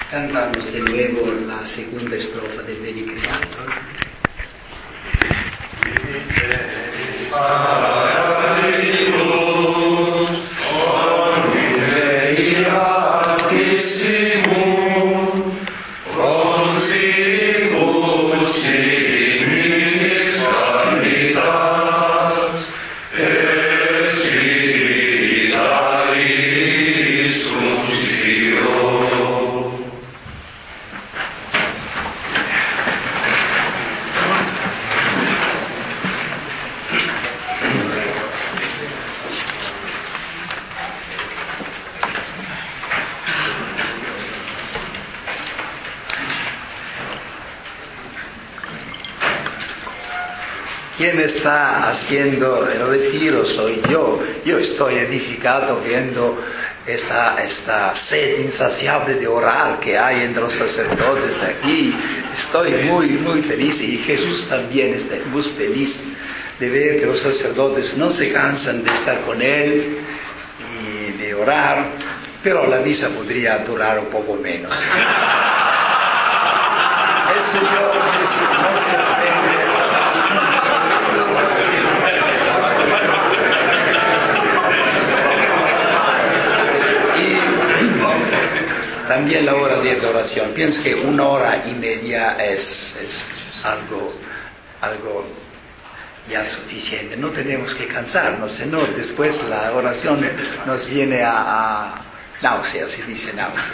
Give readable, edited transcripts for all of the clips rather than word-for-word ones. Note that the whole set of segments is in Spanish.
Cantamos de nuevo la segunda estrofa del Veni Creator. ¿Quién está haciendo el retiro? Soy yo. Yo estoy edificado viendo esta sed insaciable de orar que hay entre los sacerdotes aquí. Estoy muy, muy feliz, y Jesús también está muy feliz de ver que los sacerdotes no se cansan de estar con Él y de orar, pero la misa podría durar un poco menos. El Señor no se ofende. También la hora de adoración. Pienso que 1 hora y media es algo ya suficiente. No tenemos que cansarnos, sino después la oración nos viene a náusea, se dice náusea.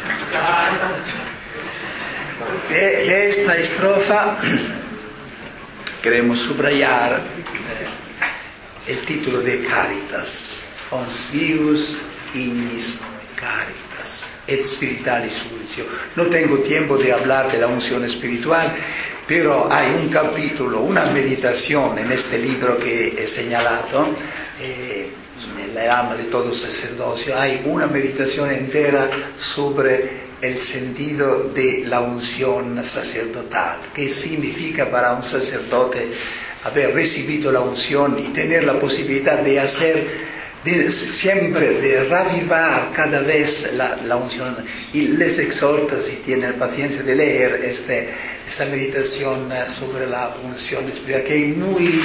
De esta estrofa queremos subrayar el título de Caritas, Fons Vivus Ignis Caritas, et Spiritualis Uncio. No tengo tiempo de hablar de la unción espiritual, pero hay un capítulo, una meditación en este libro que he señalado, el alma de todo sacerdocio. Hay una meditación entera sobre el sentido de la unción sacerdotal. ¿Qué significa para un sacerdote haber recibido la unción y tener la posibilidad de hacer siempre, de reavivar cada vez la unción? Y les exhorto, si tienen paciencia, de leer esta meditación sobre la unción espiritual, que es muy,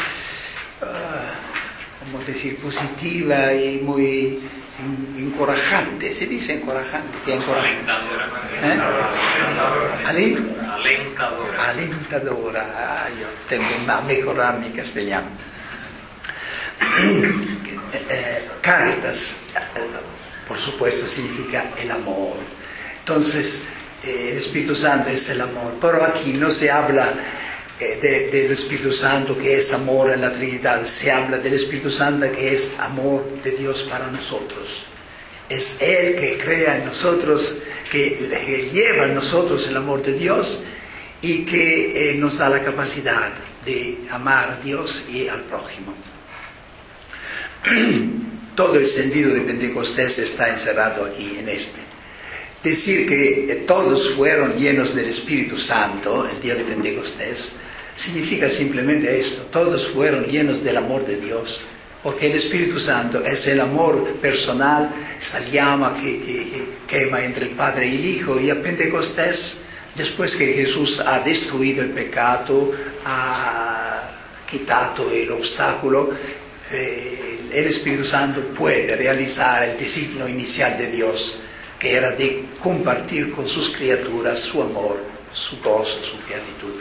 ¿cómo decir?, positiva y muy encorajante. ¿Se dice encorajante? ¿Qué encorajante? Alentadora. Alentadora. Yo tengo que mejorar mi castellano. Caritas, por supuesto, significa el amor. Entonces, el Espíritu Santo es el amor. Pero aquí no se habla del Espíritu Santo que es amor en la Trinidad. Se habla del Espíritu Santo que es amor de Dios para nosotros. Es Él que crea en nosotros, que lleva en nosotros el amor de Dios y que nos da la capacidad de amar a Dios y al prójimo. Todo el sentido de Pentecostés está encerrado aquí en este. Decir que todos fueron llenos del Espíritu Santo el día de Pentecostés significa simplemente esto: todos fueron llenos del amor de Dios, porque el Espíritu Santo es el amor personal, esta llama que quema entre el Padre y el Hijo. Y a Pentecostés, después que Jesús ha destruido el pecado, ha quitado el obstáculo, el Espíritu Santo puede realizar el designio inicial de Dios, que era de compartir con sus criaturas su amor, su gozo, su beatitud.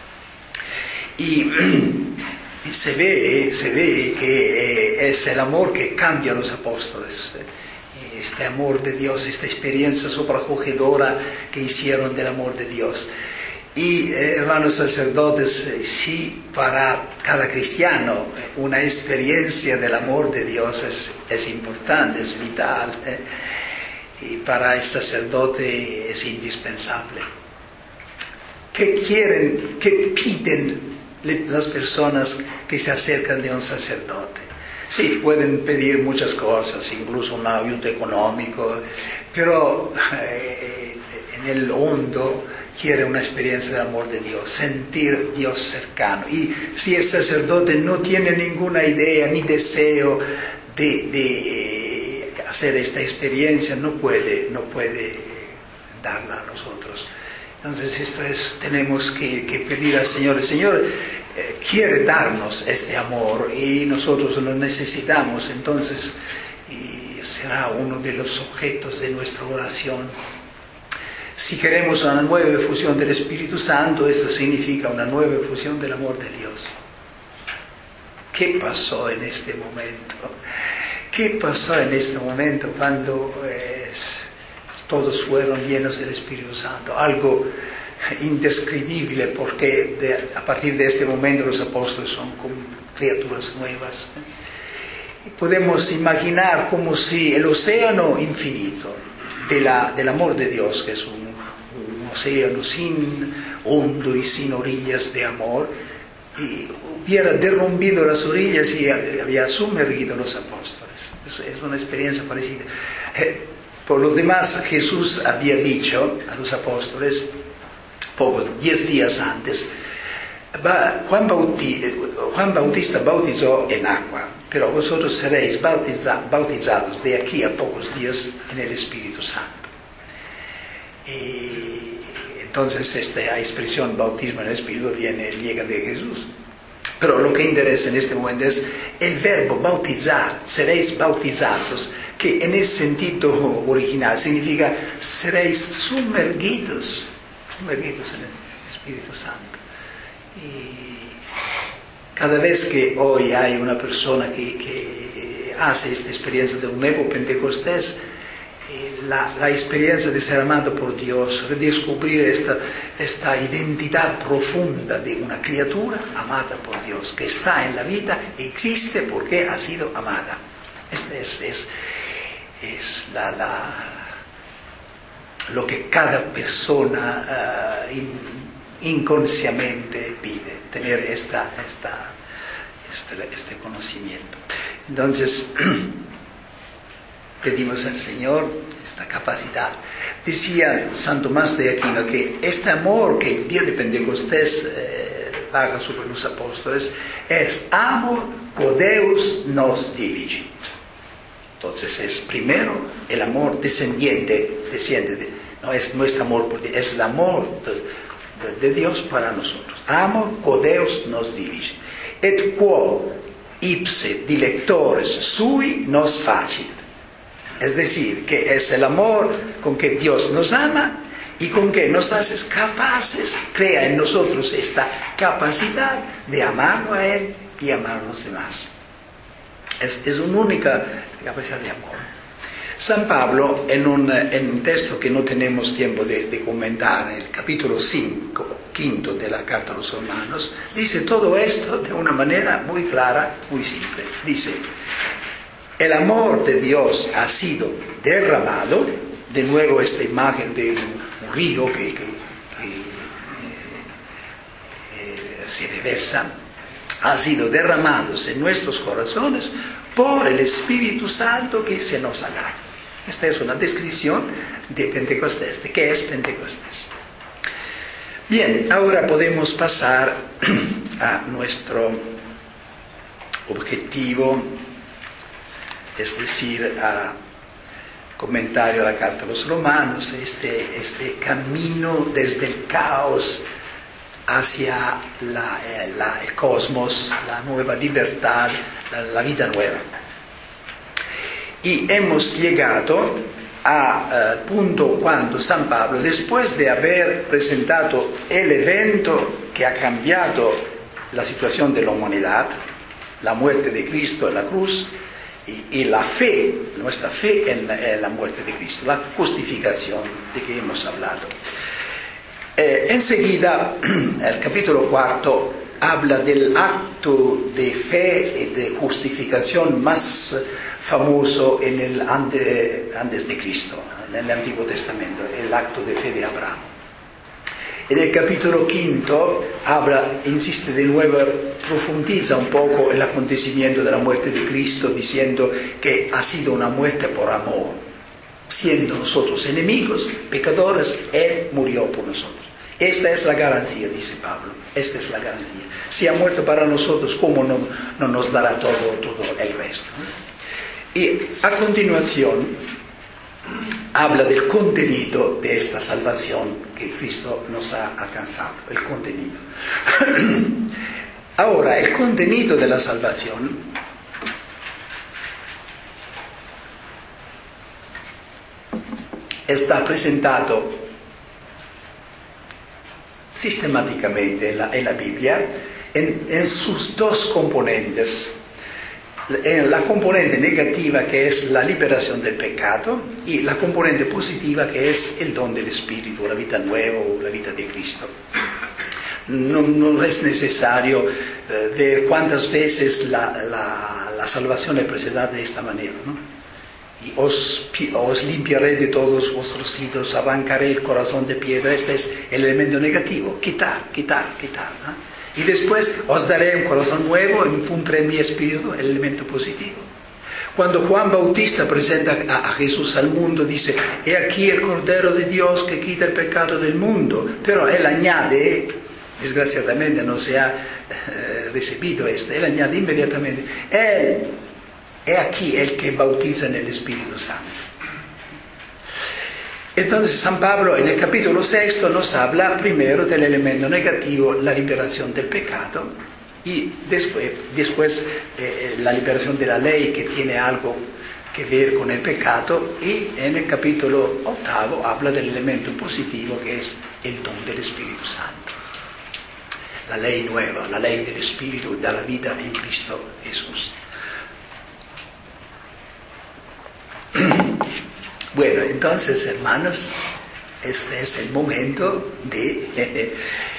Y se ve que es el amor que cambia a los apóstoles. Este amor de Dios, esta experiencia sobreacogedora que hicieron del amor de Dios. Y hermanos sacerdotes, sí, para cada cristiano una experiencia del amor de Dios es importante, es vital, y para el sacerdote es indispensable. ¿Qué quieren, qué piden las personas que se acercan de un sacerdote? Sí, pueden pedir muchas cosas, incluso un ayuda económico, pero en el hondo quiere una experiencia del amor de Dios, sentir Dios cercano. Y si el sacerdote no tiene ninguna idea ni deseo de hacer esta experiencia, no puede darla a nosotros. Entonces tenemos que pedir al Señor. El Señor quiere darnos este amor y nosotros lo necesitamos. Entonces será uno de los objetos de nuestra oración. Si queremos una nueva efusión del Espíritu Santo, esto significa una nueva efusión del amor de Dios. ¿Qué pasó en este momento? ¿Qué pasó en este momento cuando todos fueron llenos del Espíritu Santo? Algo indescribible, porque a partir de este momento los apóstoles son como criaturas nuevas. Y podemos imaginar como si el océano infinito del amor de Dios, que es un océano sin hondo y sin orillas de amor, y hubiera derrumbido las orillas y había sumergido a los apóstoles. Es una experiencia parecida. Por lo demás, Jesús había dicho a los apóstoles, 10 días antes, Juan Bautista bautizó en agua, pero vosotros seréis bautizados de aquí a pocos días en el Espíritu Santo. Y entonces esta expresión bautismo en el Espíritu llega de Jesús. Pero lo que interesa en este momento es el verbo bautizar, seréis bautizados, que en el sentido original significa seréis sumergidos en el Espíritu Santo. Y cada vez que hoy hay una persona que hace esta experiencia de un nuevo Pentecostés, la experiencia de ser amado por Dios, de descubrir esta identidad profunda de una criatura amada por Dios, que está en la vida, existe porque ha sido amada. Este es lo que cada persona inconscientemente pide, tener este conocimiento. Entonces, pedimos al Señor esta capacidad. Decía San Tomás de Aquino que este amor que el día de Pentecostés paga sobre los apóstoles es amor quod Deus nos diligit. Entonces es primero el amor desciende no es nuestro amor por Dios, es el amor de Dios para nosotros. Amor quod Deus nos diligit. Et quo ipse dilectores sui nos facit. Es decir, que es el amor con que Dios nos ama y con que nos hace capaces, crea en nosotros esta capacidad de amarlo a Él y amar a los demás. Es una única capacidad de amor. San Pablo, en un texto que no tenemos tiempo de comentar, en el capítulo 5 de la Carta a los Romanos, dice todo esto de una manera muy clara, muy simple. Dice: el amor de Dios ha sido derramado, de nuevo esta imagen de un río que se reversa, ha sido derramado en nuestros corazones por el Espíritu Santo que se nos ha dado. Esta es una descripción de Pentecostés, de qué es Pentecostés. Bien, ahora podemos pasar a nuestro objetivo, es decir, a comentario a la Carta a los Romanos, este camino desde el caos hacia el cosmos, la nueva libertad, la vida nueva. Y hemos llegado al punto cuando San Pablo, después de haber presentado el evento que ha cambiado la situación de la humanidad, la muerte de Cristo en la cruz, y la fe, nuestra fe en la muerte de Cristo, la justificación de que hemos hablado. Enseguida, el capítulo 4 habla del acto de fe y de justificación más famoso antes de Cristo, en el Antiguo Testamento, el acto de fe de Abraham. En el capítulo 5 insiste de nuevo, profundiza un poco el acontecimiento de la muerte de Cristo, diciendo que ha sido una muerte por amor. Siendo nosotros enemigos, pecadores, Él murió por nosotros. Esta es la garantía, dice Pablo, esta es la garantía. Si ha muerto para nosotros, ¿cómo no nos dará todo el resto? Y a continuación habla del contenido de esta salvación que Cristo nos ha alcanzado, el contenido. Ahora, el contenido de la salvación está presentado sistemáticamente en la Biblia en sus dos componentes. En la componente negativa, que es la liberación del pecado, y la componente positiva, que es el don del Espíritu, la vida nueva o la vida de Cristo. No es necesario ver cuántas veces la salvación es presentada de esta manera, ¿no? Y os limpiaré de todos vuestros ídolos, arrancaré el corazón de piedra. Este es el elemento negativo, quitar, ¿no? Y después os daré un corazón nuevo, infundiré mi espíritu, el elemento positivo. Cuando Juan Bautista presenta a Jesús al mundo, dice: he aquí el Cordero de Dios que quita el pecado del mundo. Pero él añade, desgraciadamente no se ha recibido esto, él añade inmediatamente: él, he aquí el que bautiza en el Espíritu Santo. Entonces San Pablo en el capítulo 6 nos habla primero del elemento negativo, la liberación del pecado, y después la liberación de la ley, que tiene algo que ver con el pecado, y en el capítulo 8 habla del elemento positivo, que es el don del Espíritu Santo. La ley nueva, la ley del Espíritu, de la vida en Cristo Jesús. Bueno, entonces, hermanos, este es el momento de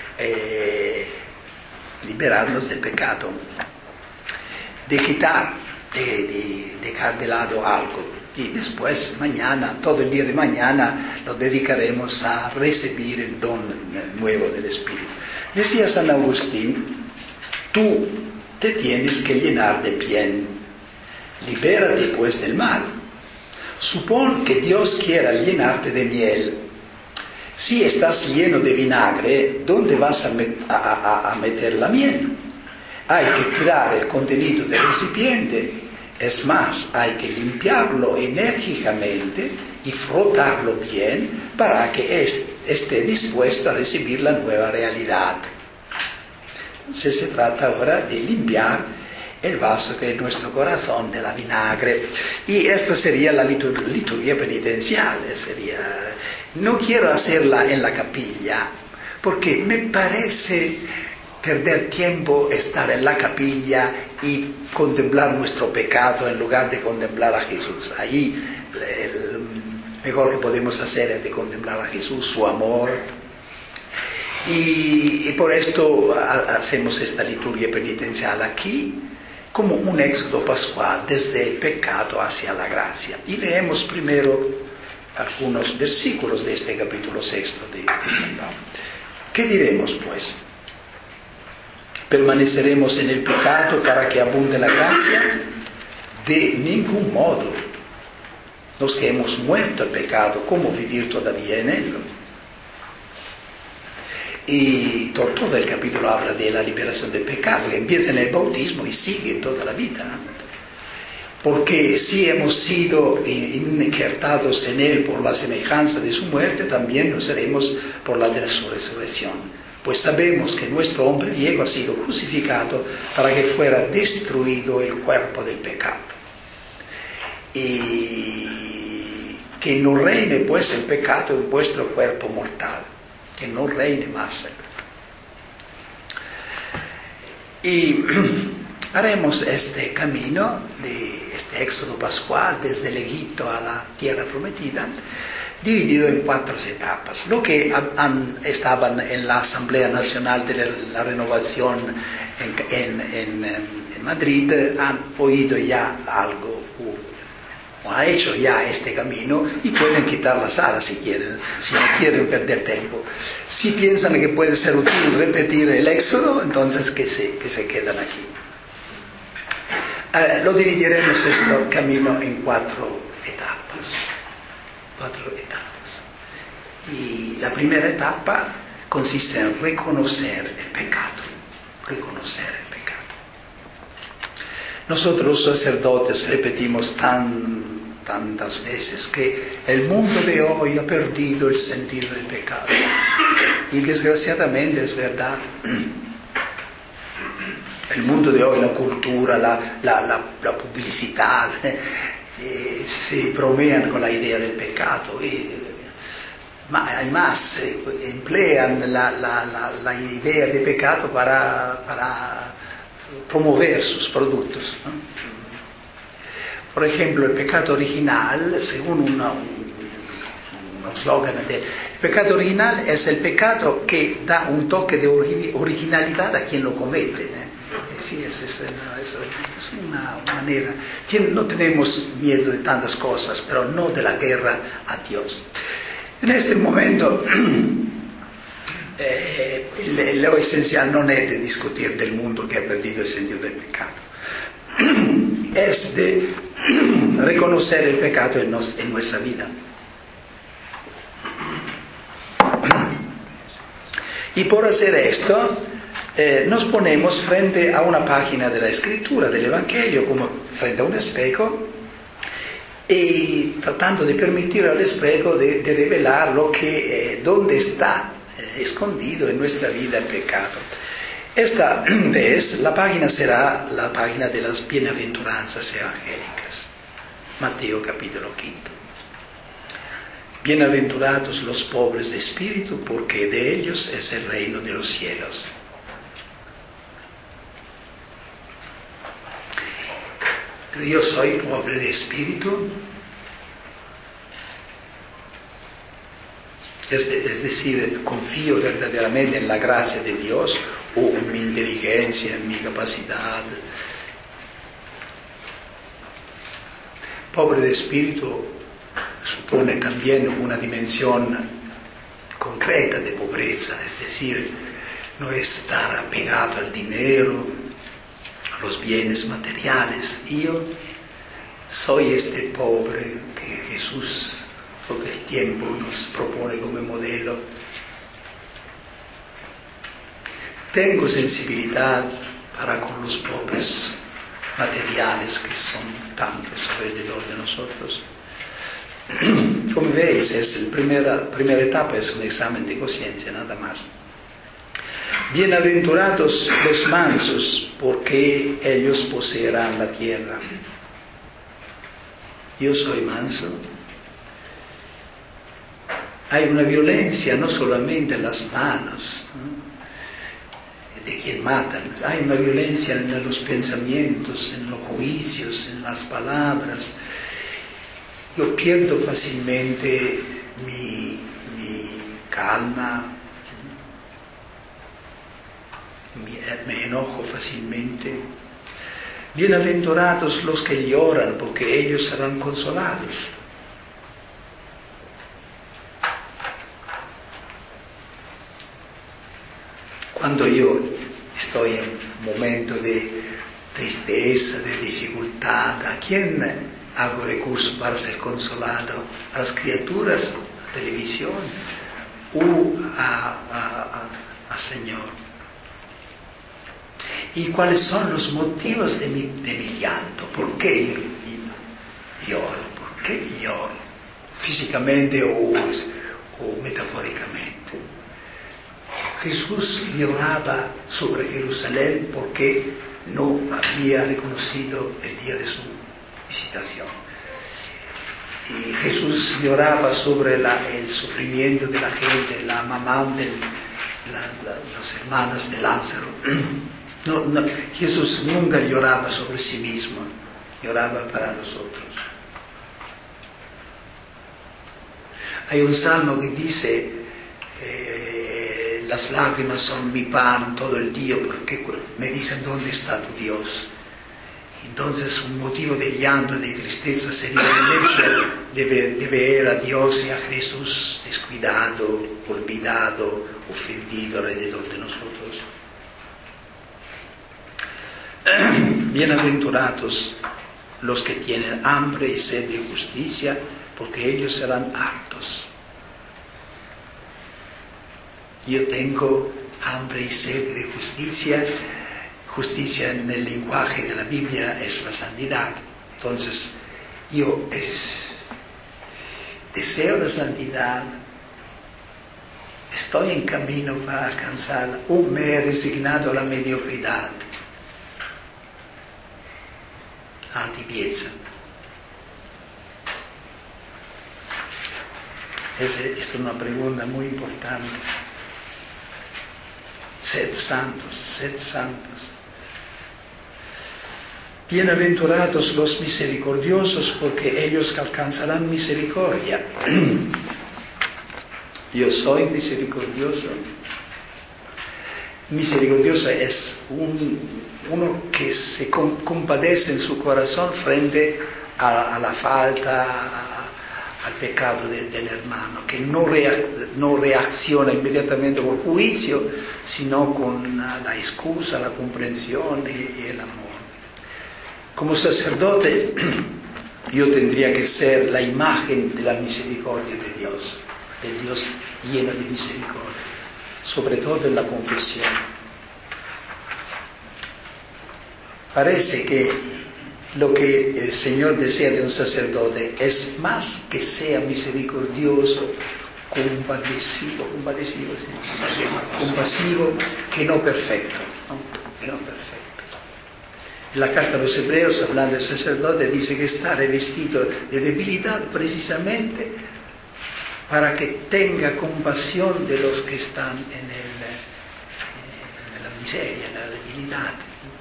liberarnos del pecado, de quitar, de dejar de lado algo. Y después, mañana, todo el día de mañana, lo dedicaremos a recibir el don nuevo del Espíritu. Decía San Agustín: tú te tienes que llenar de bien, libérate pues del mal. Supón que Dios quiera llenarte de miel. Si estás lleno de vinagre, ¿dónde vas a meter la miel? Hay que tirar el contenido del recipiente. Es más, hay que limpiarlo enérgicamente y frotarlo bien para que esté dispuesto a recibir la nueva realidad. Entonces se trata ahora de limpiar el vaso que es nuestro corazón de la vinagre. Y esta sería la liturgia penitencial. No quiero hacerla en la capilla, porque me parece perder tiempo estar en la capilla y contemplar nuestro pecado en lugar de contemplar a Jesús. Ahí el mejor que podemos hacer es de contemplar a Jesús, su amor. Y por esto hacemos esta liturgia penitencial aquí, como un éxodo pascual desde el pecado hacia la gracia. Y leemos primero algunos versículos de este capítulo 6 de San Pablo. ¿Qué diremos pues? ¿Permaneceremos en el pecado para que abunde la gracia? De ningún modo. Los que hemos muerto al pecado, ¿cómo vivir todavía en él? Y todo el capítulo habla de la liberación del pecado, que empieza en el bautismo y sigue toda la vida, ¿no? Porque si hemos sido injertados en él por la semejanza de su muerte, también lo seremos por la de su resurrección. Pues sabemos que nuestro hombre viejo ha sido crucificado para que fuera destruido el cuerpo del pecado. Y que no reine pues el pecado en vuestro cuerpo mortal. Que no reine más. Y haremos este camino de este éxodo pascual desde el Egipto a la tierra prometida, dividido en 4 etapas. Lo que estaban en la Asamblea Nacional de la Renovación en Madrid han oído ya algo, o han hecho ya este camino y pueden quitar la sala si quieren, si no quieren perder tiempo. Si piensan que puede ser útil repetir el éxodo, entonces que se quedan aquí. Lo dividiremos este camino en 4 etapas. 4 etapas. Y la primera etapa consiste en reconocer el pecado. Reconocer el pecado. Nosotros los sacerdotes repetimos tantas veces que el mundo de hoy ha perdido el sentido del pecado. Y desgraciadamente es verdad. El mundo de hoy, la cultura, la publicidad, se bromean con la idea del pecado. Además, emplean la idea de pecado para promover sus productos, ¿no? Por ejemplo, el pecado original, según uno slogan el pecado original es el pecado que da un toque de originalidad a quien lo comete, ¿eh? Sí, es una manera. No tenemos miedo de tantas cosas, pero no de la guerra a Dios. En este momento, lo esencial no es de discutir del mundo que ha perdido el sentido del pecado, es de reconocer el pecado en nuestra vida. Y por hacer esto, nos ponemos frente a una página de la Escritura, del Evangelio, como frente a un espejo, y tratando de permitir al espejo de revelar dónde está escondido en nuestra vida el pecado. Esta vez la página será la página de las bienaventuranzas evangélicas. Mateo capítulo 5. Bienaventurados los pobres de espíritu, porque de ellos es el reino de los cielos. Yo soy pobre de espíritu, es decir, confío verdaderamente en la gracia de Dios o en mi inteligencia, en mi capacidad. Pobre de espíritu supone también una dimensión concreta de pobreza, es decir, no estar apegado al dinero, a los bienes materiales. Yo soy este pobre que Jesús todo el tiempo nos propone como modelo. Tengo sensibilidad para con los pobres materiales que son tantos alrededor de nosotros. Como veis, la primera etapa es un examen de conciencia, nada más. Bienaventurados los mansos, porque ellos poseerán la tierra. Yo soy manso. Hay una violencia no solamente en las manos, ¿no?, de quien matan, hay una violencia en los pensamientos, en los juicios, en las palabras. Yo pierdo fácilmente mi calma, me enojo fácilmente. Bienaventurados los que lloran, porque ellos serán consolados. Cuando yo estoy en un momento de tristeza, de dificultad, ¿a quién hago recurso para ser consolado? A las criaturas, a la televisión o a Señor. ¿Y cuáles son los motivos de mi llanto? ¿Por qué lloro? ¿Por qué lloro? Físicamente o metafóricamente. Jesús lloraba sobre Jerusalén porque no había reconocido el día de su visitación. Y Jesús lloraba sobre el sufrimiento de la gente, la mamá las hermanas de Lázaro. No, Jesús nunca lloraba sobre sí mismo, lloraba para nosotros. Hay un salmo que dice: las lágrimas son mi pan todo el día, porque me dicen dónde está tu Dios. Entonces un motivo de llanto, de tristeza sería el hecho de ver a Dios y a Jesús descuidado, olvidado, ofendido alrededor de nosotros. Bienaventurados los que tienen hambre y sed de justicia, porque ellos serán hartos. Yo tengo hambre y sed de justicia. Justicia en el lenguaje de la Biblia es la santidad. Entonces, Yo deseo la santidad, estoy en camino para alcanzarla, o me he resignado a la mediocridad, a la tibieza. Esa es una pregunta muy importante. Sed santos, sed santos. Bienaventurados los misericordiosos, porque ellos alcanzarán misericordia. Yo soy misericordioso. Misericordioso es uno que se compadece en su corazón frente a la falta, al pecado del hermano, que no reacciona inmediatamente con juicio, sino con la excusa, la comprensión y el amor. Como sacerdote, yo tendría que ser la imagen de la misericordia de Dios lleno de misericordia, sobre todo en la confesión. Parece que lo que el Señor desea de un sacerdote es más que sea misericordioso, compasivo, que no perfecto, ¿no? Que no perfecto. En la carta a los Hebreos, hablando del sacerdote, dice que está revestido de debilidad precisamente para que tenga compasión de los que están en la miseria, en la debilidad.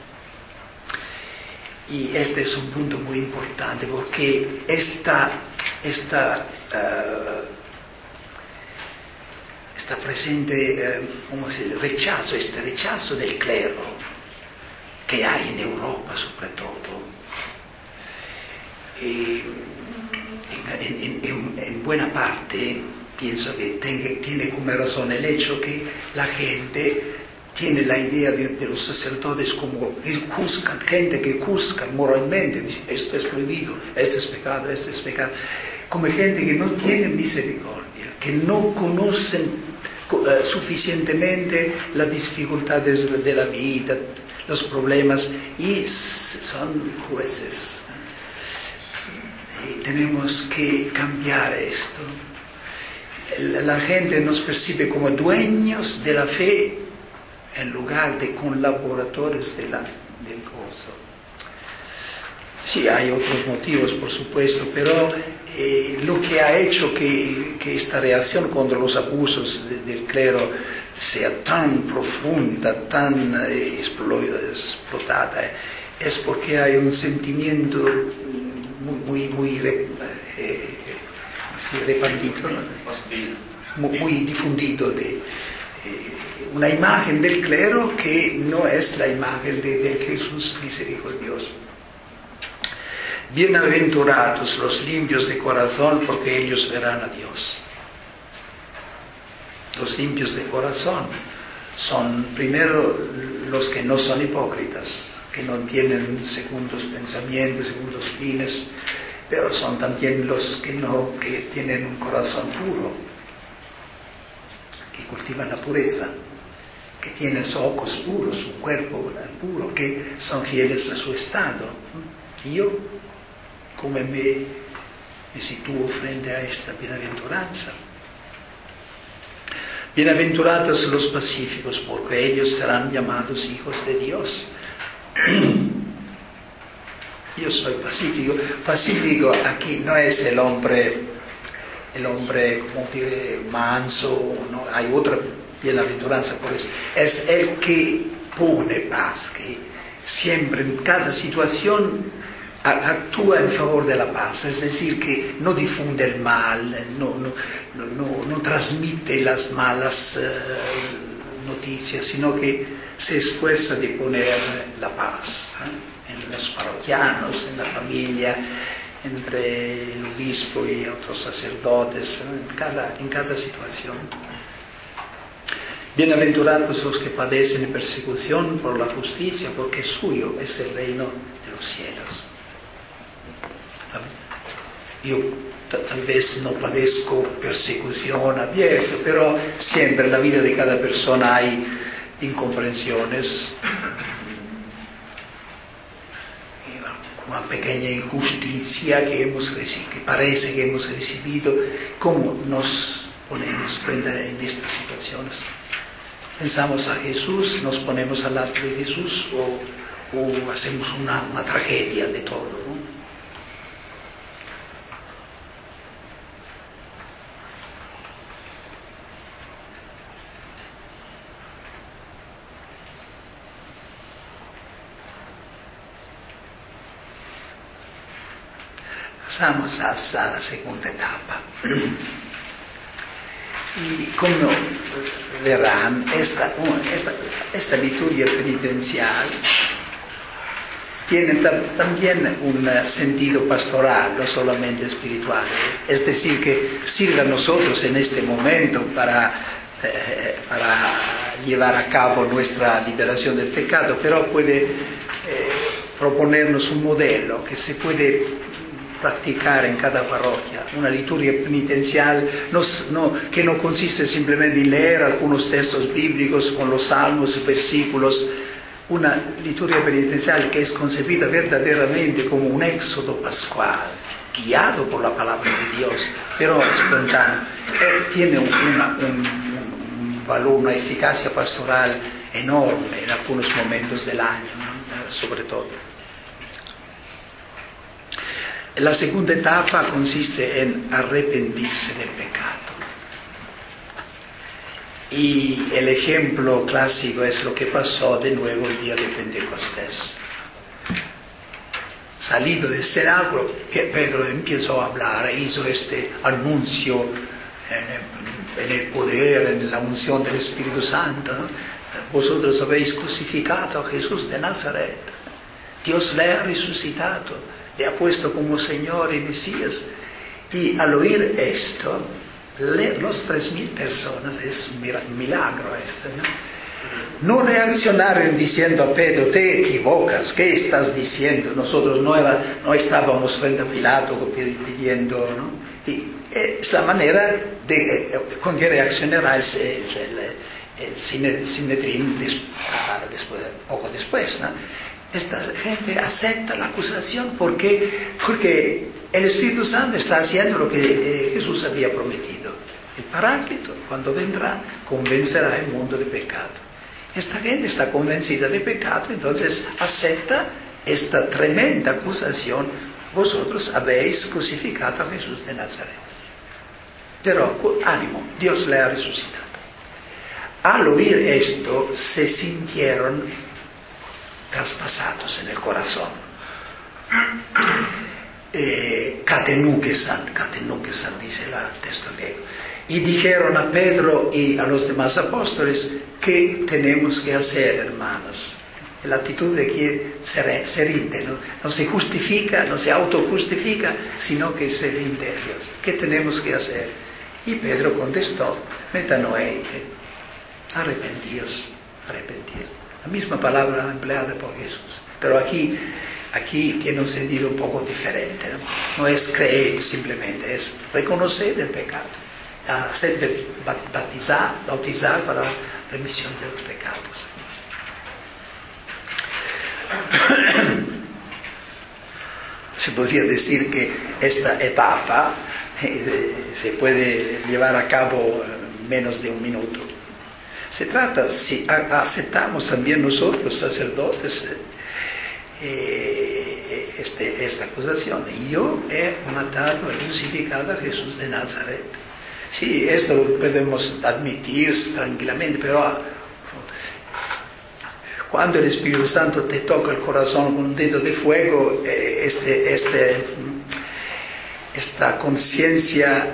Y este es un punto muy importante, porque está presente este rechazo del clero que hay en Europa sobre todo. En buena parte pienso que tiene como razón el hecho que la gente tiene la idea de los sacerdotes como gente que juzgan moralmente, dice, esto es prohibido, esto es pecado, como gente que no tiene misericordia, que no conocen suficientemente las dificultades de la vida, los problemas, y son jueces. Y tenemos que cambiar esto. La gente nos percibe como dueños de la fe en lugar de colaboradores del gozo. Sí, hay otros motivos, por supuesto, pero lo que ha hecho que esta reacción contra los abusos del clero sea tan profunda, tan explotada, es porque hay un sentimiento muy repartido, muy difundido de una imagen del clero que no es la imagen de Jesús misericordioso. Bienaventurados los limpios de corazón, porque ellos verán a Dios. Los limpios de corazón son primero los que no son hipócritas, que no tienen segundos pensamientos, segundos fines, pero son también los que tienen un corazón puro, que cultivan la pureza, que tienen sus ojos puros, su cuerpo puro, que son fieles a su estado. Y yo, ¿cómo me sitúo frente a esta bienaventuranza? Bienaventurados los pacíficos, porque ellos serán llamados hijos de Dios. Yo soy pacífico. Pacífico aquí no es el hombre, como dire, manso, no, hay otra bienaventuranza por eso. Es el que pone paz, que siempre en cada situación actúa en favor de la paz, es decir, que no difunde el mal, no transmite las malas noticias, sino que se esfuerza de poner la paz en los parroquianos, en la familia, entre el obispo y otros sacerdotes, en cada situación. Bienaventurados los que padecen persecución por la justicia, porque suyo es el reino de los cielos. Yo tal vez no padezco persecución abierta, pero siempre en la vida de cada persona hay incomprensiones, una pequeña injusticia que parece que hemos recibido. ¿Cómo nos ponemos frente a estas situaciones? ¿Pensamos a Jesús, nos ponemos al lado de Jesús o hacemos una tragedia de todo, ¿no? Pasamos a la segunda etapa. Y como verán, esta liturgia penitencial tiene también un sentido pastoral, no solamente espiritual. Es decir, que sirve a nosotros en este momento para llevar a cabo nuestra liberación del pecado, pero puede proponernos un modelo que se puede practicar en cada parroquia, una liturgia penitencial que no consiste simplemente en leer algunos textos bíblicos con los salmos y versículos, una liturgia penitencial que es concebida verdaderamente como un éxodo pascual, guiado por la palabra de Dios, pero espontáneo. Tiene un valor, una eficacia pastoral enorme en algunos momentos del año, ¿no? Sobre todo. La segunda etapa consiste en arrepentirse del pecado. Y el ejemplo clásico es lo que pasó de nuevo el día de Pentecostés. Salido del cenáculo, Pedro empezó a hablar, hizo este anuncio en el poder, en la unción del Espíritu Santo. Vosotros habéis crucificado a Jesús de Nazaret. Dios le ha resucitado. Le ha puesto como Señor y Mesías. Y al oír esto, los 3.000 personas, es un milagro esto, ¿no? No reaccionaron diciendo a Pedro, te equivocas, ¿qué estás diciendo? Nosotros no estábamos frente a Pilato pidiendo, ¿no? Y es la manera con que reaccionará el Sinedrín poco después, ¿no? Esta gente acepta la acusación porque el Espíritu Santo está haciendo lo que Jesús había prometido. El Paráclito, cuando vendrá, convencerá al mundo de pecado. Esta gente está convencida de pecado, entonces acepta esta tremenda acusación. Vosotros habéis crucificado a Jesús de Nazaret. Pero ánimo, Dios le ha resucitado. Al oír esto, se sintieron traspasados en el corazón. Catenukesan dice el texto griego. Y dijeron a Pedro y a los demás apóstoles, ¿qué tenemos que hacer, hermanos? La actitud de que se rinde, ¿no? No se justifica, no se autojustifica, sino que se rinde a Dios. ¿Qué tenemos que hacer? Y Pedro contestó, metanoeite, arrepentíos. La misma palabra empleada por Jesús. Pero aquí tiene un sentido un poco diferente, ¿no? No es creer simplemente, es reconocer el pecado. Ser bautizar para la remisión de los pecados. Se podría decir que esta etapa se puede llevar a cabo en menos de un minuto. Se trata, si aceptamos también nosotros, sacerdotes, esta acusación. Yo he matado, he crucificado a Jesús de Nazaret. Sí, esto lo podemos admitir tranquilamente, pero cuando el Espíritu Santo te toca el corazón con un dedo de fuego, esta conciencia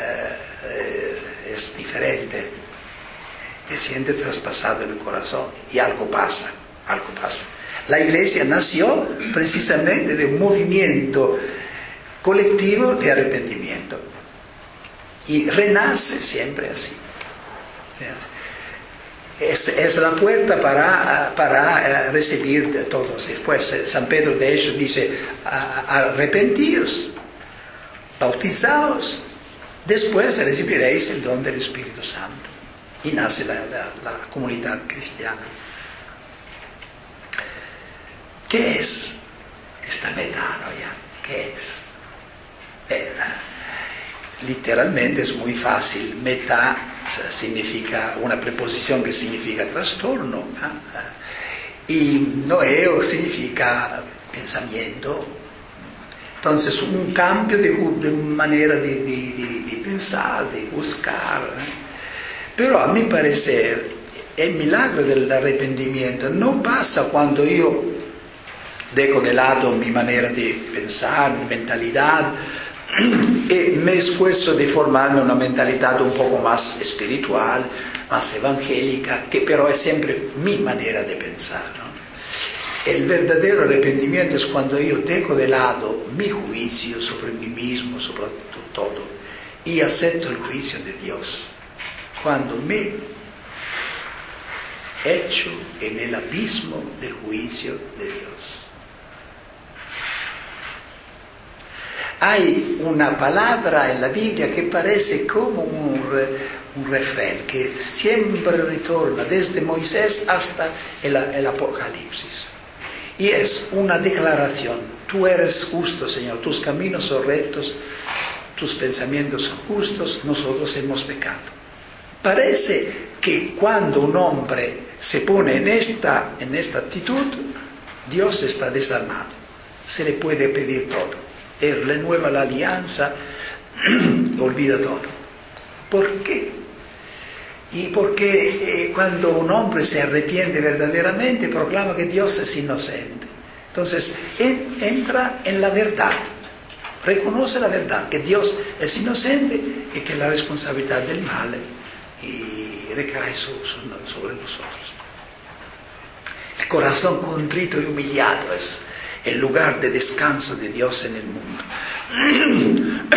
es diferente. Te sientes traspasado en el corazón y algo pasa. La Iglesia nació precisamente de un movimiento colectivo de arrepentimiento y renace siempre así. Es la puerta para recibir de todos. Después San Pedro de hecho dice, arrepentíos, bautizaos, después recibiréis el don del Espíritu Santo. Y nace la comunidad cristiana. ¿Qué es esta metanoia, ¿qué es? Literalmente es muy fácil. Metà significa una preposición que significa trastorno, y noeo significa pensamiento. Entonces un cambio de manera de pensar, de buscar. Pero a mi parecer el milagro del arrepentimiento no pasa cuando yo dejo de lado mi manera de pensar, mi mentalidad, y me esfuerzo de formarme una mentalidad un poco más espiritual, más evangélica, que pero es siempre mi manera de pensar, ¿no? El verdadero arrepentimiento es cuando yo dejo de lado mi juicio sobre mí mismo, sobre todo, y acepto el juicio de Dios. Cuando me echo en el abismo del juicio de Dios. Hay una palabra en la Biblia que parece como un refrán que siempre retorna desde Moisés hasta el Apocalipsis. Y es una declaración: tú eres justo, Señor, tus caminos son rectos, tus pensamientos son justos, nosotros hemos pecado. Parece que cuando un hombre se pone en esta actitud, Dios está desarmado, se le puede pedir todo. Él renueva la alianza, olvida todo. ¿Por qué? Y porque cuando un hombre se arrepiente verdaderamente, proclama que Dios es inocente. Entonces, entra en la verdad, reconoce la verdad, que Dios es inocente y que la responsabilidad del mal recae sobre nosotros. El corazón contrito y humillado es el lugar de descanso de Dios en el mundo.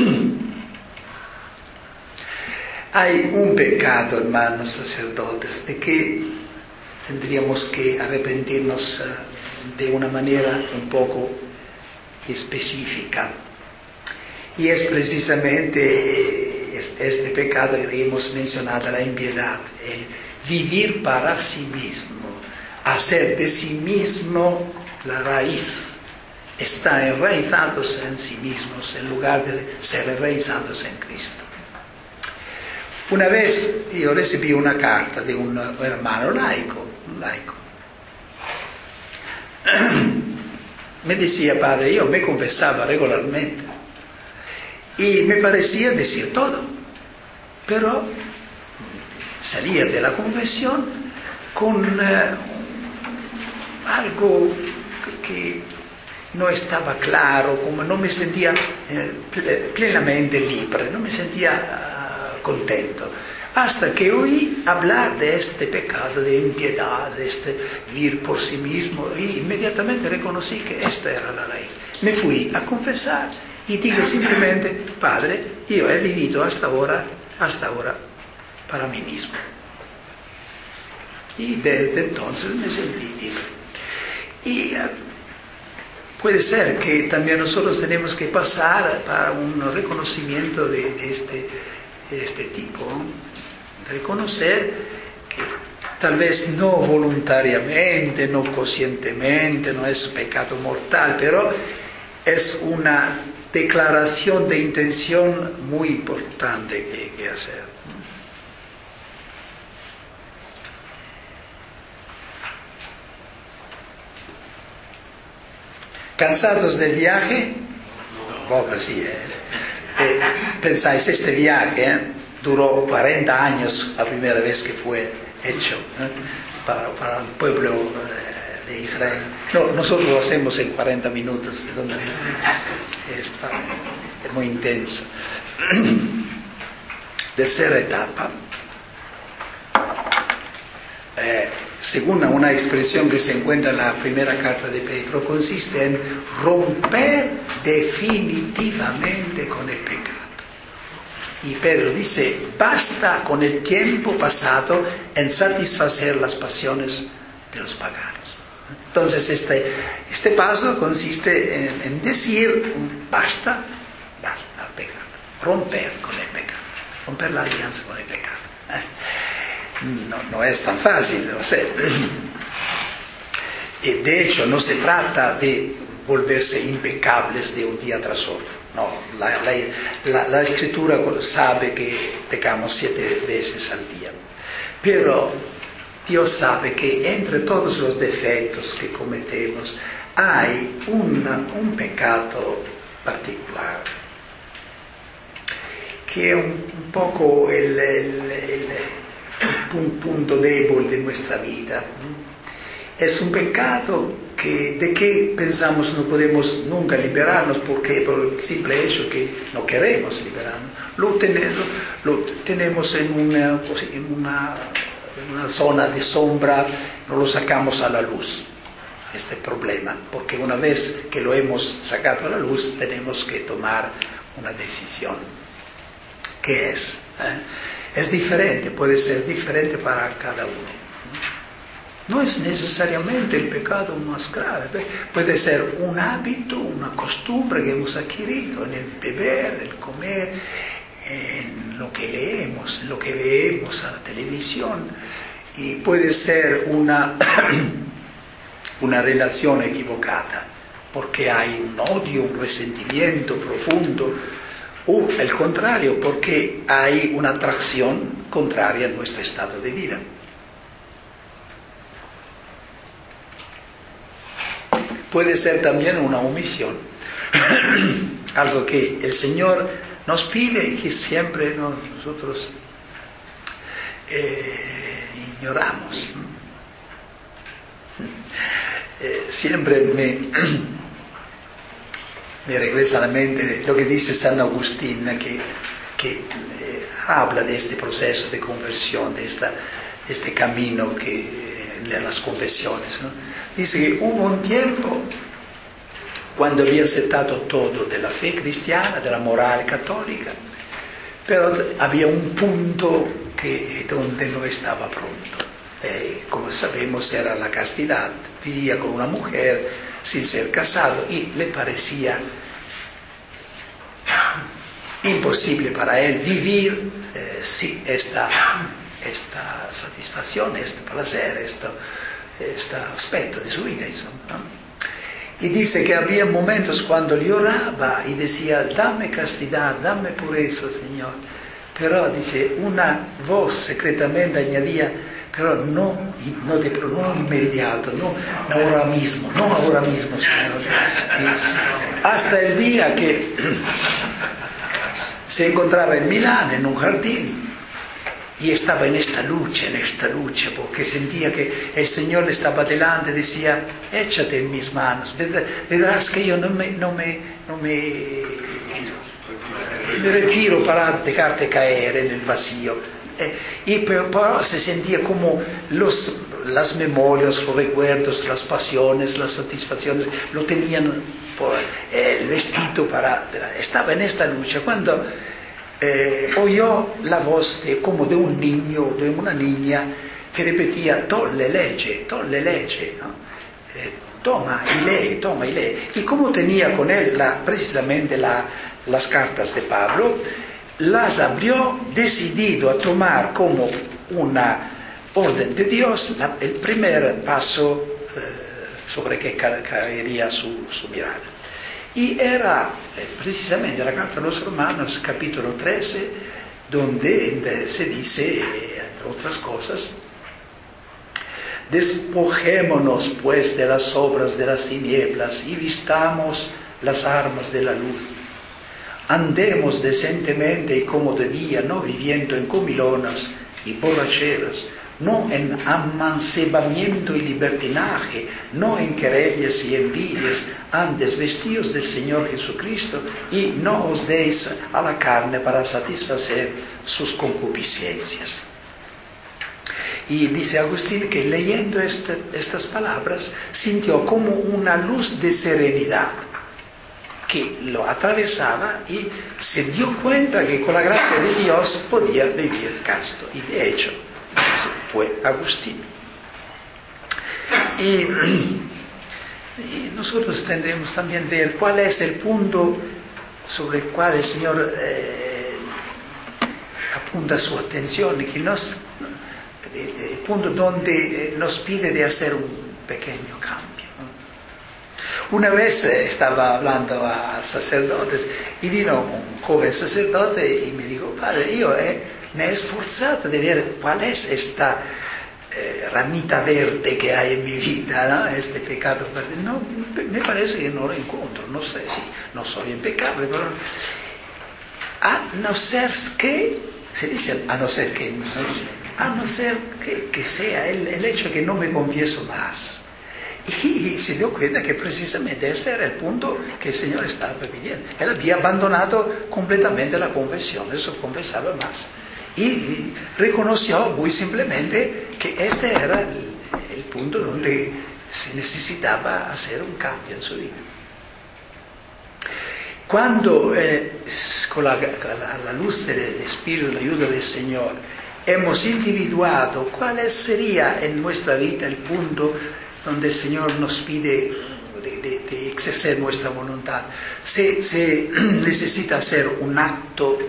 Hay un pecado, hermanos sacerdotes, de que tendríamos que arrepentirnos de una manera un poco específica. Y es precisamente este pecado que hemos mencionado, la impiedad, el vivir para sí mismo, hacer de sí mismo la raíz, está enraizados en sí mismos en lugar de ser enraizados en Cristo. Una vez yo recibí una carta de un hermano laico. Me decía: padre, yo me confesaba regularmente y me parecía decir todo, pero salía de la confesión con algo que no estaba claro, como no me sentía plenamente libre, no me sentía contento, hasta que oí hablar de este pecado de impiedad, de este vivir por sí mismo, y inmediatamente reconocí que esta era la raíz. Me fui a confesar y dije simplemente: padre, yo he vivido hasta ahora para mí mismo. Y desde entonces me sentí libre. Y puede ser que también nosotros tenemos que pasar para un reconocimiento de este tipo, reconocer que tal vez no voluntariamente, no conscientemente, no es pecado mortal, pero es una declaración de intención muy importante que hay que hacer. ¿Cansados del viaje? Poco sí, pensáis, este viaje duró 40 años la primera vez que fue hecho para el pueblo de Israel. No, nosotros lo hacemos en 40 minutos, entonces es muy intenso. Tercera etapa. Según una expresión que se encuentra en la primera carta de Pedro, consiste en romper definitivamente con el pecado. Y Pedro dice: basta con el tiempo pasado en satisfacer las pasiones de los paganos. Entonces este paso consiste en decir basta al pecado, romper con el pecado, romper la alianza con el pecado. No es tan fácil, lo sé. De hecho, no se trata de volverse impecables de un día tras otro. No, la Escritura sabe que pecamos 7 veces al día. Pero Dios sabe que entre todos los defectos que cometemos hay un pecado particular, que è un poco un punto débil de nuestra vida. Es un pecado de que pensamos no podemos nunca liberarnos porque por el simple hecho que no queremos liberarnos. Lo tenemos en una zona de sombra, no lo sacamos a la luz, este problema, porque una vez que lo hemos sacado a la luz tenemos que tomar una decisión. ¿Qué es? Es diferente, puede ser diferente para cada uno. No es necesariamente el pecado más grave, puede ser un hábito, una costumbre que hemos adquirido en el beber, el comer, en lo que leemos, en lo que vemos a la televisión, y puede ser una relación equivocada, porque hay un odio, un resentimiento profundo, o el contrario, porque hay una atracción contraria a nuestro estado de vida. Puede ser también una omisión, algo que el Señor nos pide y que siempre nosotros ignoramos. Siempre me regresa a la mente lo que dice San Agustín, que habla de este proceso de conversión, de este camino en las confesiones, ¿no? Dice que hubo un tiempo cuando había aceptado todo de la fe cristiana, de la moral católica, pero había un punto donde no estaba pronto. Como sabemos, era la castidad. Vivía con una mujer sin ser casado y le parecía imposible para él vivir esta satisfacción, este placer, este aspecto de su vida, insomma, ¿no? Y dice que había momentos cuando lloraba y decía: dame castidad, dame pureza, Señor. Pero dice, una voz secretamente añadía: pero no inmediato, no ahora mismo, Señor. Y hasta el día que se encontraba en Milán, en un jardín, y estaba en esta lucha, porque sentía que el Señor le estaba delante, decía: échate en mis manos, verás que yo no me retiro para dejarte caer en el vacío. Pero se sentía como las memorias, los recuerdos, las pasiones, las satisfacciones, lo tenían por el vestido estaba en esta lucha, cuando oyó la voz como de un niño, de una niña, que repetía: tolle legge, ¿no? Toma y lee. Y como tenía con él precisamente las cartas de Pablo, las abrió decidido a tomar como una orden de Dios el primer paso sobre que caería su mirada. Y era precisamente la carta a los Romanos, capítulo 13, donde se dice, entre otras cosas: despojémonos pues de las obras de las tinieblas y vistamos las armas de la luz. Andemos decentemente y como de día, no viviendo en comilonas y borracheras, no en amancebamiento y libertinaje, no en querellas y envidias, antes vestidos del Señor Jesucristo, y no os deis a la carne para satisfacer sus concupiscencias. Y dice Agustín que leyendo estas palabras sintió como una luz de serenidad que lo atravesaba y se dio cuenta que con la gracia de Dios podía vivir casto. Y de hecho, fue Agustín. Y nosotros tendremos también ver cuál es el punto sobre el cual el Señor apunta su atención, que el punto donde nos pide de hacer un pequeño cambio. Una vez estaba hablando a sacerdotes y vino un joven sacerdote y me dijo: padre, io me he esforzato de ver cuál es esta ramita verde que hay en mi vida, ¿no? Este pecado verde. No, me parece que no lo encuentro, no sé si no soy impecable, pero a no ser que, se dice a no ser que sea el hecho que no me confieso más. Y se dio cuenta que precisamente ese era el punto que el Señor estaba pidiendo. Él había abandonado completamente la confesión, eso confesaba más. Y reconoció muy simplemente que este era el punto donde se necesitaba hacer un cambio en su vida. Cuando con la luz del Espíritu, la ayuda del Señor, hemos individuado cuál sería en nuestra vida el punto donde el Señor nos pide de ejercer nuestra voluntad, se necesita hacer un acto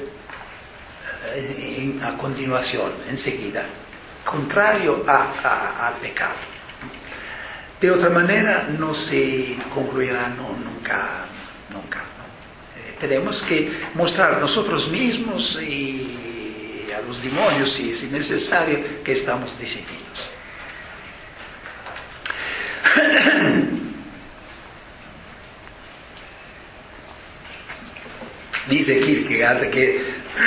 a continuación, enseguida, contrario al pecado. De otra manera no se concluirá nunca. ¿no? Tenemos que mostrar nosotros mismos y a los demonios, si es necesario, que estamos decididos. Dice Kierkegaard que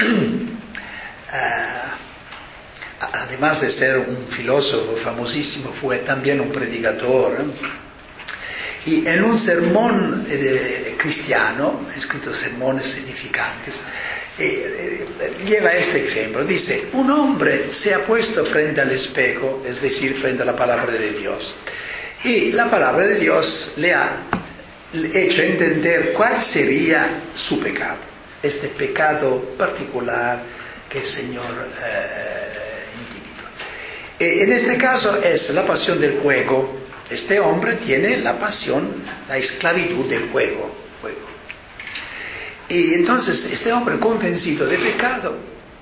además de ser un filósofo famosísimo, fue también un predicador. Y en un sermón cristiano, escrito sermones edificantes, lleva este ejemplo. Dice: un hombre se ha puesto frente al espejo, es decir, frente a la palabra de Dios. Y la palabra de Dios le ha hecho entender cuál sería su pecado, este pecado particular que el Señor individua. En este caso es la pasión del juego. Este hombre tiene la pasión, la esclavitud del juego. Y entonces este hombre convencido de pecado,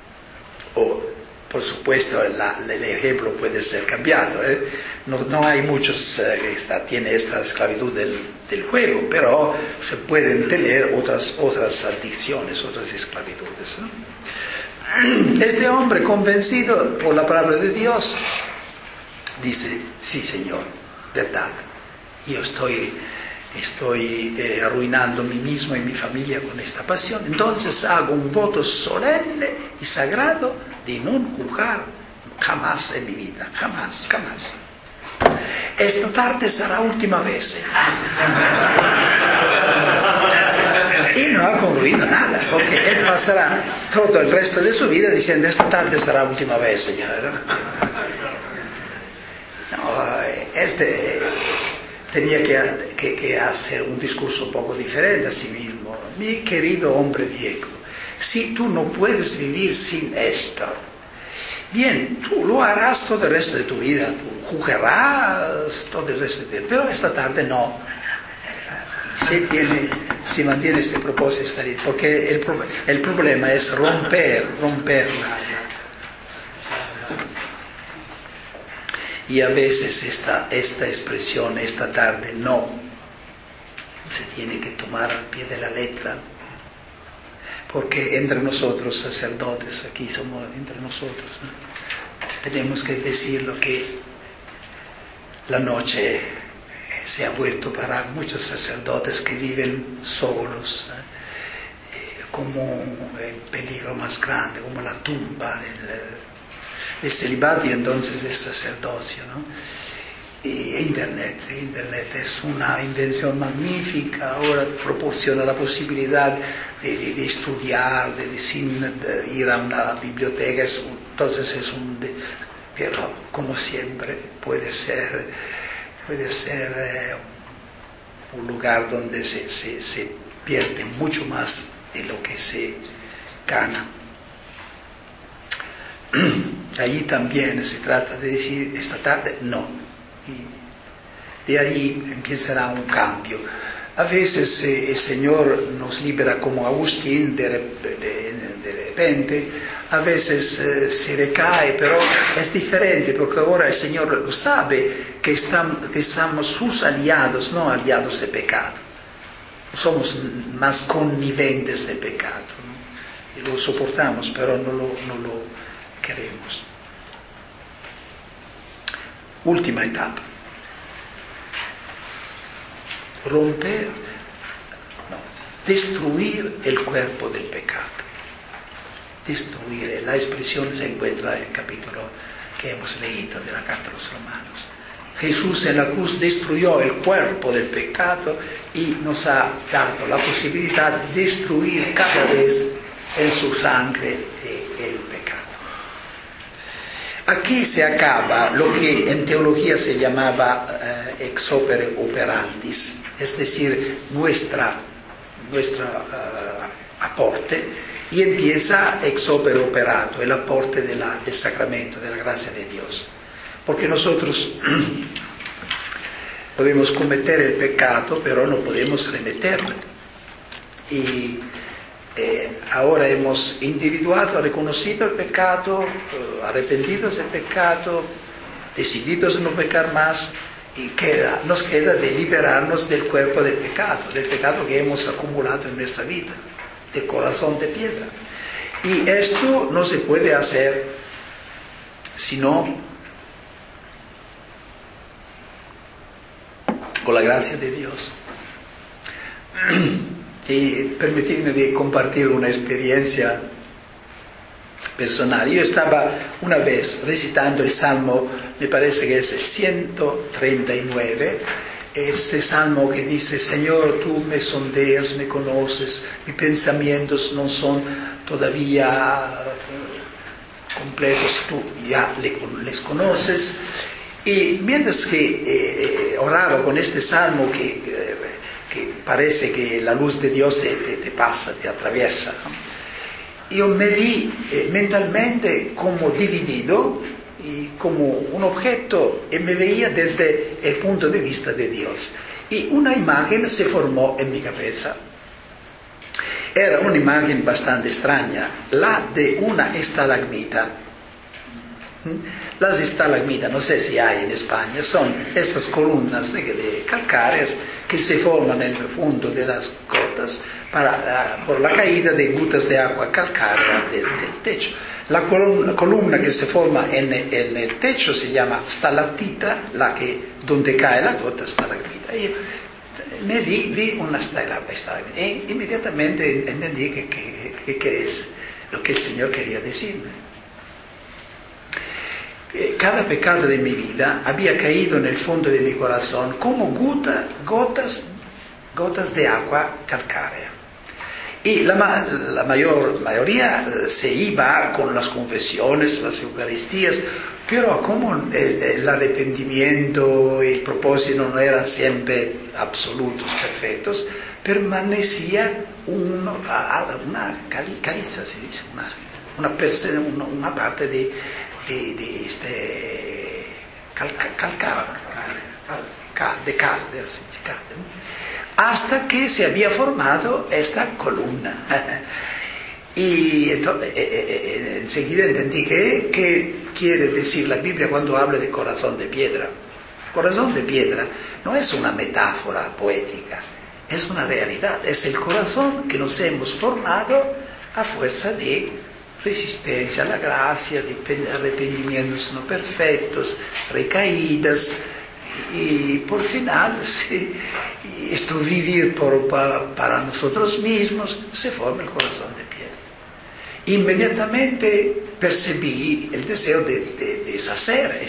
por supuesto el ejemplo puede ser cambiado, no hay muchos que tienen esta esclavitud del juego, pero se pueden tener otras adicciones, otras esclavitudes, ¿no? Este hombre convencido por la palabra de Dios dice: sí, Señor, verdad, yo estoy arruinando a mí mismo y mi familia con esta pasión. Entonces hago un voto solemne y sagrado de no jugar jamás en mi vida, jamás. Esta tarde será la última vez, Señor. Y no ha concluido nada, porque él pasará todo el resto de su vida diciendo: esta tarde será la última vez, Señor. No, él tenía que hacer un discurso un poco diferente a sí mismo. Mi querido hombre viejo, si tú no puedes vivir sin esto, bien, tú lo harás todo el resto de tu vida, tú jugarás todo el resto de tu vida, pero esta tarde no. Si mantiene este propósito, está bien, porque el problema es romper y a veces esta expresión, esta tarde, no, se tiene que tomar al pie de la letra, porque entre nosotros, sacerdotes, aquí somos entre nosotros, ¿no? Tenemos que decir lo que la noche se ha vuelto para muchos sacerdotes que viven solos, como el peligro más grande, como la tumba del celibato y entonces del sacerdocio, ¿no? Y Internet es una invención magnífica, ahora proporciona la posibilidad de estudiar, sin ir a una biblioteca, entonces pero como siempre puede ser un lugar donde se pierde mucho más de lo que se gana. Allí también se trata de decir: esta tarde no. Y de ahí empezará un cambio. A veces el Señor nos libera como Agustín de repente, a veces se recae, pero es diferente porque ahora el Señor lo sabe que estamos sus aliados, no aliados de pecado. Somos más conniventes de pecado, ¿no? Y lo soportamos, pero no lo queremos. Última etapa. Destruir el cuerpo del pecado. Destruir, la expresión se encuentra en el capítulo que hemos leído de la carta a los Romanos. Jesús en la cruz destruyó el cuerpo del pecado y nos ha dado la posibilidad de destruir cada vez en su sangre el pecado. Aquí se acaba lo que en teología se llamaba ex opere operandis, es decir, nuestra aporte, y empieza ex opere operato, el aporte del sacramento, de la gracia de Dios. Porque nosotros podemos cometer el pecado, pero no podemos remeterlo. Y ahora hemos individuado, reconocido el pecado, arrepentidos del pecado, decididos a no pecar más, y nos queda de liberarnos del cuerpo del pecado que hemos acumulado en nuestra vida, del corazón de piedra. Y esto no se puede hacer sino con la gracia de Dios. Y permitidme de compartir una experiencia personal. Yo estaba una vez recitando el Salmo, me parece que es el 139, ese Salmo que dice: Señor, tú me sondeas, me conoces, mis pensamientos no son todavía completos, tú ya les conoces. Y mientras que oraba con este Salmo que parece que la luz de Dios te pasa, te atraviesa, ¿no? Yo me vi mentalmente como dividido y como un objeto, y me veía desde el punto de vista de Dios. Y una imagen se formó en mi cabeza. Era una imagen bastante extraña, la de una estalagmita. Las estalagmitas, no sé si hay en España, son estas columnas de calcáreas que se forman en el fondo de las gotas por la caída de gotas de agua calcárea del techo. La columna que se forma en el techo se llama stalactita, donde cae la gota, stalagmita. Y me vi una stalagmita e inmediatamente entendí que es lo que el Señor quería decirme. Cada pecado de mi vida había caído en el fondo de mi corazón como gotas de agua calcárea. Y la mayoría se iba con las confesiones, las eucaristías, pero como el arrepentimiento y el propósito no eran siempre absolutos, perfectos, permanecía una caliza, se dice, una parte de cal, hasta que se había formado esta columna. Y entonces, enseguida entendí qué quiere decir la Biblia cuando habla de corazón de piedra. Corazón de piedra no es una metáfora poética, es una realidad, es el corazón que nos hemos formado a fuerza de resistencia a la gracia, de arrepentimientos no perfectos, recaídas, y por final esto vivir para nosotros mismos, se forma el corazón de piedra. Inmediatamente percibí el deseo de deshacer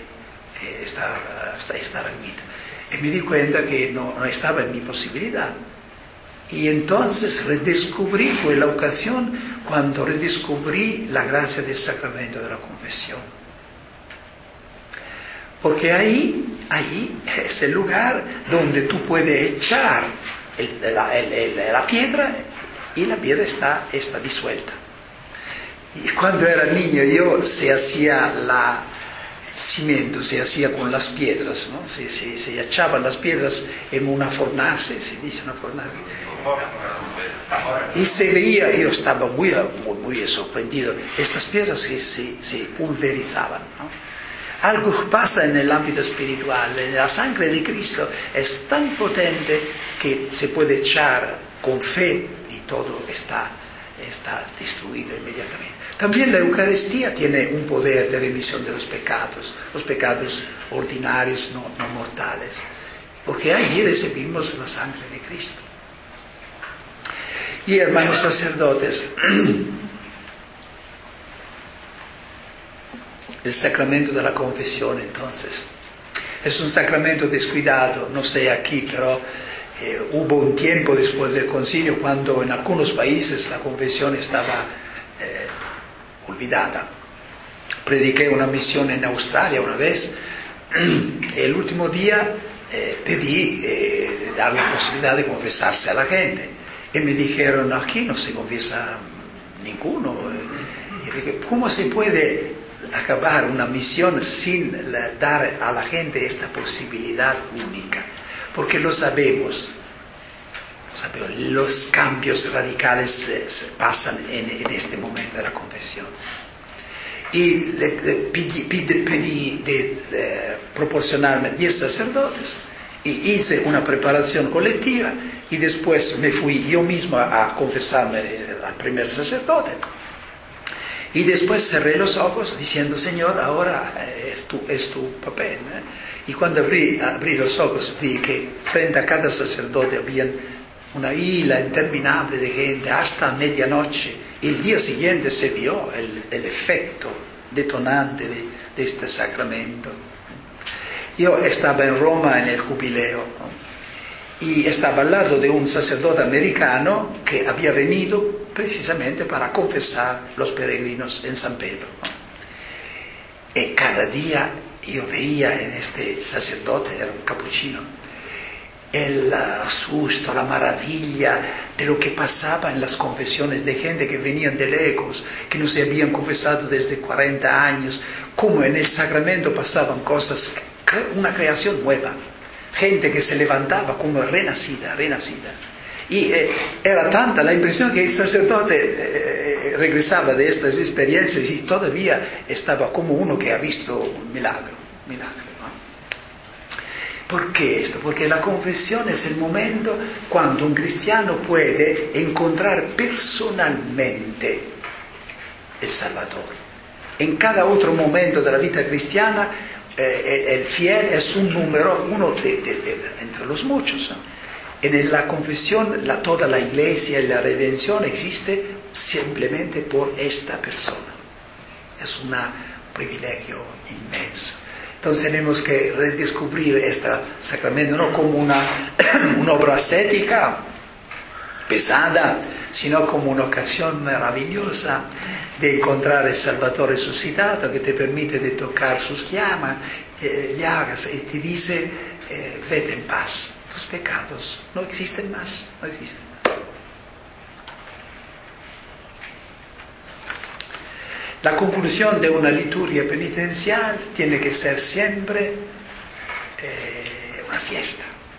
esta ermita, y me di cuenta que no estaba en mi posibilidad. Y entonces fue la ocasión cuando redescubrí la gracia del sacramento de la confesión. Porque ahí es el lugar donde tú puedes echar la piedra y la piedra está disuelta. Y cuando era niño se hacía el cimiento, se hacía con las piedras, ¿no? Se echaban las piedras en una fornace, se dice una fornace. Y se veía, yo estaba muy sorprendido, estas piedras que se pulverizaban, ¿no? Algo pasa en el ámbito espiritual, la sangre de Cristo es tan potente que se puede echar con fe y todo está destruido inmediatamente. También la Eucaristía tiene un poder de remisión de los pecados ordinarios, no mortales, porque ahí recibimos la sangre de Cristo. Y hermanos sacerdotes, el sacramento de la confesión entonces es un sacramento descuidado, no sé aquí, pero hubo un tiempo después del concilio cuando en algunos países la confesión estaba olvidada. Prediqué una misión en Australia una vez, el último día pedí dar la posibilidad de confesarse a la gente y me dijeron, aquí no se confiesa ninguno. Y dije, ¿cómo se puede acabar una misión sin dar a la gente esta posibilidad única? Porque lo sabemos, los cambios radicales pasan en este momento de la confesión. Y le pedí de proporcionarme 10 sacerdotes y hice una preparación colectiva y después me fui yo mismo a confesarme al primer sacerdote. Y después cerré los ojos diciendo, Señor, ahora es tu papel, ¿eh? Y cuando abrí los ojos vi que frente a cada sacerdote había una hila interminable de gente hasta medianoche. Y el día siguiente se vio el efecto detonante de este sacramento. Yo estaba en Roma en el jubileo, ¿no? Y estaba al lado de un sacerdote americano que había venido precisamente para confesar los peregrinos en San Pedro, ¿no? Y cada día yo veía en este sacerdote, era un capuchino, el susto, la maravilla de lo que pasaba en las confesiones de gente que venían de lejos, que no se habían confesado desde 40 años, como en el sacramento pasaban cosas, una creación nueva, gente que se levantaba como renacida. Y era tanta la impresión que el sacerdote regresaba de estas experiencias y todavía estaba como uno que ha visto un milagro, ¿no? ¿Por qué esto? Porque la confesión es el momento cuando un cristiano puede encontrar personalmente el Salvador. En cada otro momento de la vida cristiana, el fiel es un número, uno entre los muchos, ¿no? En la confesión, toda la iglesia y la redención existe simplemente por esta persona. Es un privilegio inmenso. Entonces tenemos que redescubrir este sacramento no como una obra ascética pesada, sino como una ocasión maravillosa de encontrar el Salvador resucitado que te permite de tocar sus llagas y te dice, vete en paz, tus pecados no existen más. La conclusión de una liturgia penitencial tiene que ser siempre una fiesta.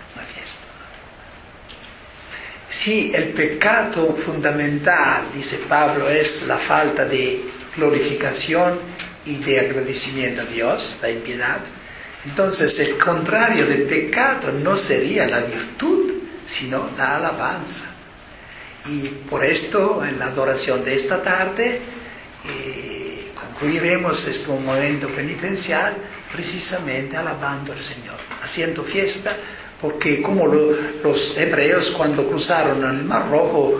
Si el pecado fundamental, dice Pablo, es la falta de glorificación y de agradecimiento a Dios, la impiedad, entonces el contrario del pecado no sería la virtud, sino la alabanza. Y por esto, en la adoración de esta tarde, concluiremos este momento penitencial precisamente alabando al Señor, haciendo fiesta, porque como los hebreos cuando cruzaron el Mar Rojo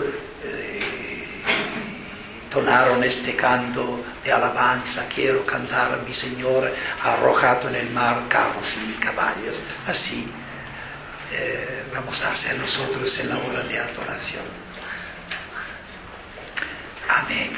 entonaron este canto de alabanza, quiero cantar a mi Señor, arrojado en el mar carros y caballos. Así vamos a hacer nosotros en la hora de adoración. Amén.